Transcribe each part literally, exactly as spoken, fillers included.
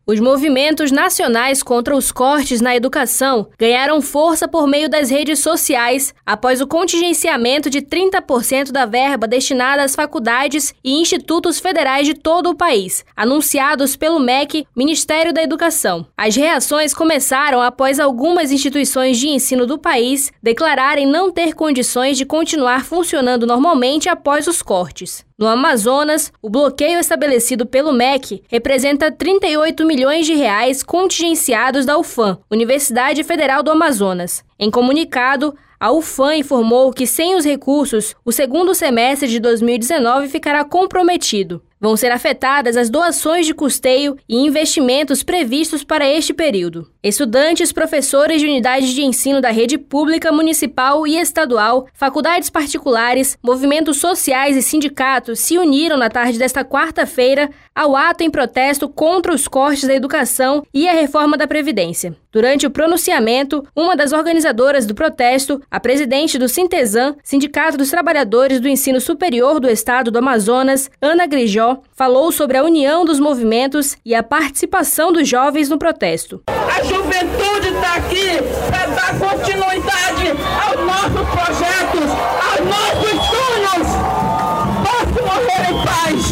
Os movimentos nacionais contra os cortes na educação ganharam força por meio das redes sociais após o contingenciamento de trinta por cento da verba destinada às faculdades e institutos federais de todo o país, anunciados pelo M E C, Ministério da Educação. As reações começaram após algumas instituições de ensino do país declararem não ter condições de continuar funcionando normalmente após os cortes. No Amazonas, o bloqueio estabelecido pelo M E C representa trinta e oito milhões de reais contingenciados da U F A M, Universidade Federal do Amazonas. Em comunicado, a U F A M informou que, sem os recursos, o segundo semestre de dois mil e dezenove ficará comprometido. Vão ser afetadas as doações de custeio e investimentos previstos para este período. Estudantes, professores de unidades de ensino da rede pública, municipal e estadual, faculdades particulares, movimentos sociais e sindicatos se uniram na tarde desta quarta-feira ao ato em protesto contra os cortes da educação e a reforma da Previdência. Durante o pronunciamento, uma das organizadoras do protesto, a presidente do Sintezam, Sindicato dos Trabalhadores do Ensino Superior do Estado do Amazonas, Ana Grijó, falou sobre a união dos movimentos e a participação dos jovens no protesto. A juventude está aqui para dar continuidade aos nossos projetos, aos nossos sonhos. Posso morrer em paz.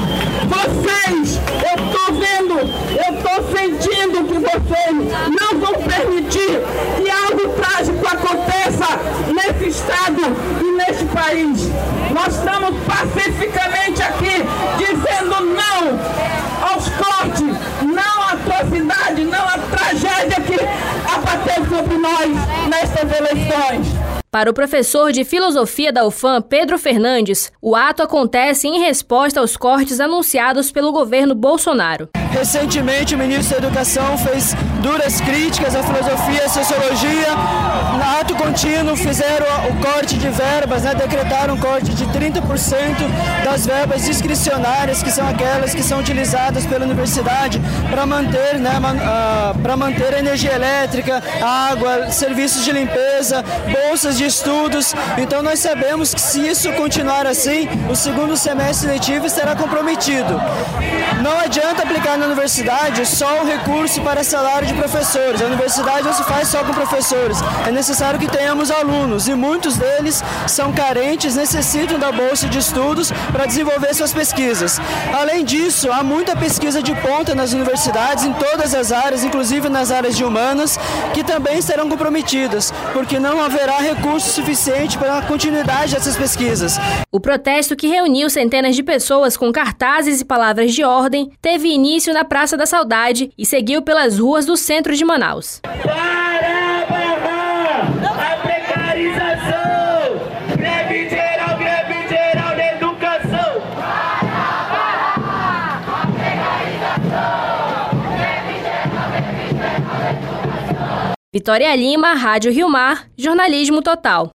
Vocês, eu estou vendo, eu estou sentindo que vocês não vão permitir que algo trágico aconteça nesse estado e nesse país. Nós estamos pacificamente aqui dizendo não aos cortes, não à atrocidade, não à tragédia que abateu sobre nós nestas eleições. Para o professor de filosofia da U F A M, Pedro Fernandes, o ato acontece em resposta aos cortes anunciados pelo governo Bolsonaro. Recentemente, o ministro da Educação fez duras críticas à filosofia e à sociologia. No ato contínuo, fizeram o corte de verbas, né, decretaram um corte de trinta por cento das verbas discricionárias, que são aquelas que são utilizadas pela universidade para manter, né, uh, para manter a energia elétrica, água, serviços de limpeza, bolsas de estudos. Então nós sabemos que, se isso continuar assim, o segundo semestre letivo estará comprometido. Não adianta aplicar na universidade só o recurso para salário de professores. A universidade não se faz só com professores. É necessário que tenhamos alunos, e muitos deles são carentes, necessitam da bolsa de estudos para desenvolver suas pesquisas. Além disso, há muita pesquisa de ponta nas universidades, em todas as áreas, inclusive nas áreas de humanas, que também serão comprometidas, porque não haverá recurso suficiente para a continuidade dessas pesquisas. O protesto, que reuniu centenas de pessoas com cartazes e palavras de ordem, teve início na Praça da Saudade e seguiu pelas ruas do centro de Manaus. Para barrar a precarização, greve geral, greve geral da educação. Para barrar a precarização, greve geral, greve geral da educação. Vitória Lima, Rádio Rio Mar, Jornalismo Total.